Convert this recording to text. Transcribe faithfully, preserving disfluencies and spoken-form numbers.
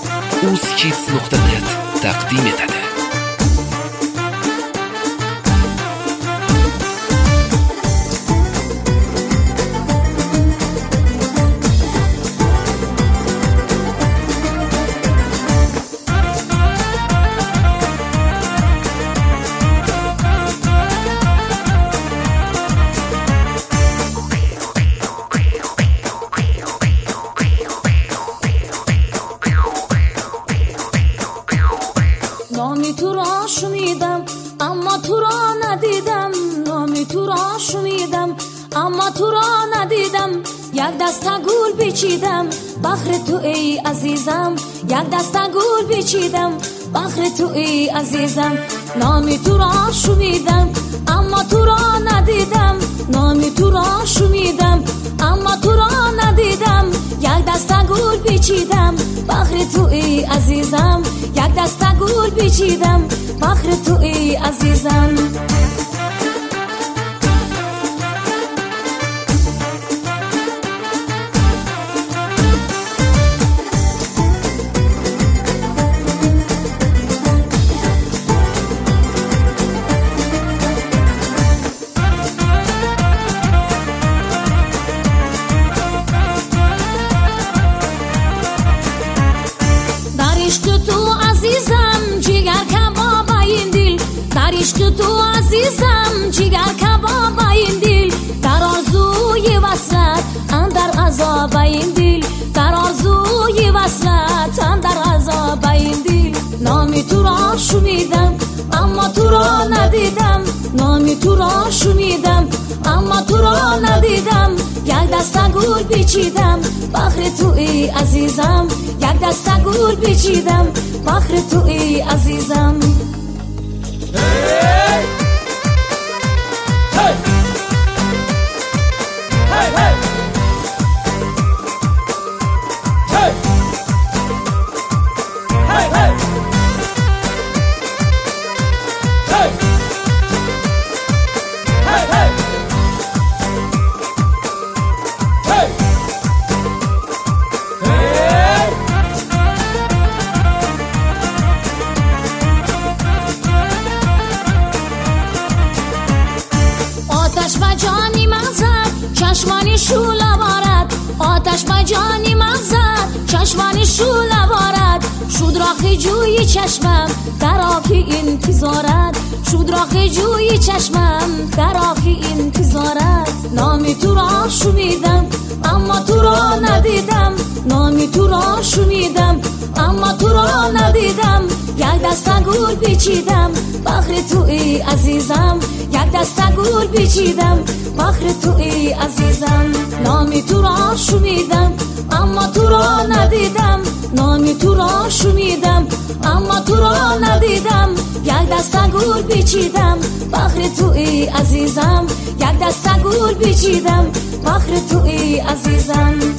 uzkids nuqta net taqdim etadi. نامی تو را شنیدم اما تو را ندیدم، نامی تو را شنیدم اما تو را ندیدم. یک دسته گل بیچیدم بخر تو ای عزیزم، یک دسته گل بیچیدم بخر تو ای عزیزم. نامی تو را شنیدم اما تو را ندیدم، نامی تو را شنیدم اما تو را ندیدم. یک دسته گل بیچیدم بخر تو ای عزیزم، یک دسته گل بیچیدم بخر تو ای عزیزم. عشق تو عزیزم جگر کباب این دل، در آرزوی وصلت اندر عذاب این دل، در آرزوی وصلت اندر عذاب این دل. نامی تو را شنیدم اما تو را ندیدم، نامی تو را شنیدم اما تو را ندیدم. یک دسته گل بیچیدم بخر تو ای عزیزم، یک دسته گل بیچیدم بخر تو ای عزیزم. Hey! Hey! Hey! Hey! Hey! Hey! Hey! Hey! Hey! Hey! Hey! آتش به جانی من زد چشمانی شعله وارد، آتش به جانی من زد چشمانی شعله وارد. شد راخی جوی چشمم در آخی انتظارت، شد راخی جوی چشمم در آخی انتظارت. نامی تو را شنیدم اما تو را ندیدم، نامی تو را شنیدم اما تو را ندیدم. یک دسته گل بیچیدم بخر تو ای عزیزم، یک دسته گل بیچیدم بخر تو ای عزیزم. نامی تو را شنیدم اما تو را ندیدم، نامی تو را شنیدم اما تو را ندیدم. یک دسته گل بیچیدم بخر تو ای عزیزم، یک دسته گل بیچیدم بخر تو ای عزیزم.